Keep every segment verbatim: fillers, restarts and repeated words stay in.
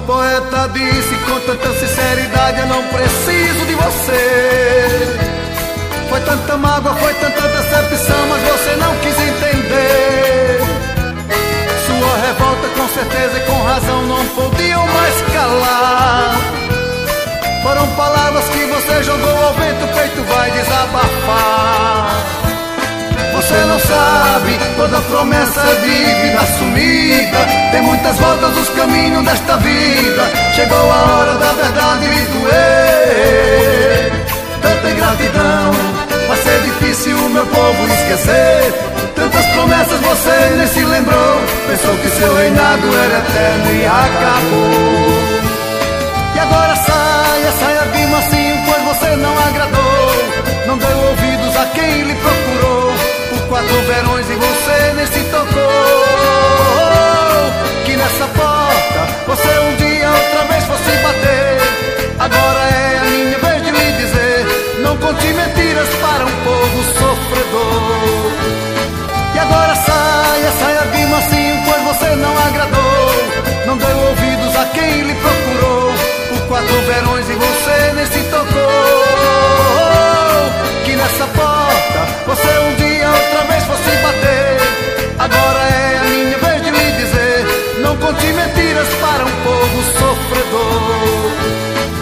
poeta disse com tanta sinceridade: eu não preciso de você. Foi tanta mágoa, foi tanta decepção, mas você não quis entender. Sua revolta com certeza e com razão não podiam mais calar. Foram palavras que você jogou ao vento, o peito vai desabafar. Você não sabe, toda promessa é dívida assumida. Tem muitas voltas os caminhos desta vida. Chegou a hora da verdade lhe doer. Tanta ingratidão, vai ser difícil o meu povo esquecer. Tantas promessas você nem se lembrou. Pensou que seu reinado era eterno e acabou. E agora saia, saia de mansinho, pois você não agradou. Não deu ouvidos a quem lhe procurou. Por quatro verões e você nem se tocou. Que nessa porta você um dia outra vez fosse bater. Agora é a minha vez de lhe dizer: não conte mentiras para um povo sofredor. E agora saia, saia de mansinho, pois você não agradou. Não deu ouvidos a quem lhe procurou. Por quatro verões e você nem se tocou. Que nessa porta você um dia outra vez fosse bater. Agora é a minha vez de lhe dizer: não conte mentiras para um povo sofredor.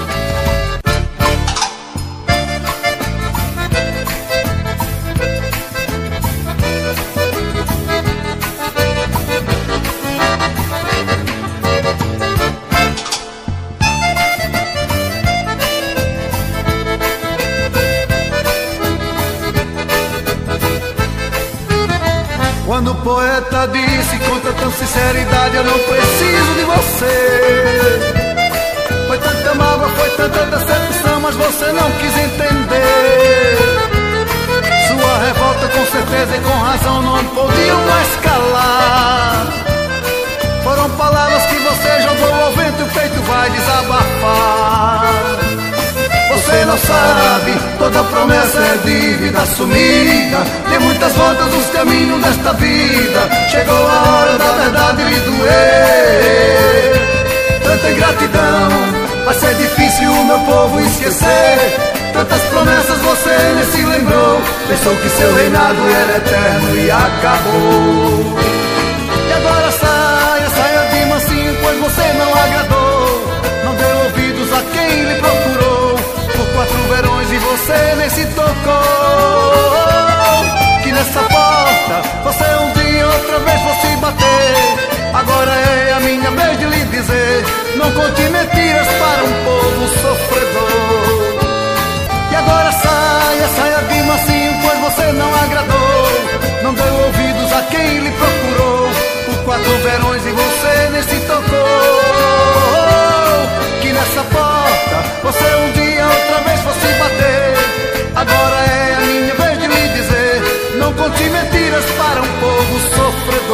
Quando o poeta disse com tanta sinceridade: eu não preciso de você. Foi tanta mágoa, foi tanta decepção, mas você não quis entender. Sua revolta com certeza e com razão não podiam mais calar. Foram palavras que você jogou ao vento e o peito vai desabafar. Você não sabe, toda promessa é dívida assumida. Tem muitas voltas nos caminhos desta vida. Chegou a hora da verdade lhe doer. Tanta ingratidão, vai ser difícil o meu povo esquecer. Tantas promessas você nem se lembrou. Pensou que seu reinado era eterno e acabou. E agora saia, saia de mansinho, pois você não agradou. Não deu ouvidos a quem lhe procurou. Por quatro verões e você nem se tocou. Que nessa porta você um dia outra vez fosse bater. Agora é a minha vez de lhe dizer: não conte mentiras para um povo sofredor. E agora saia, saia de mansinho, pois você não agradou. Não deu ouvidos a quem lhe procurou. Por quatro verões e você nem se tocou. Que nessa porta você um dia outra vez fosse bater. Agora é a minha vez de lhe dizer: não conte mentiras para um povo sofredor.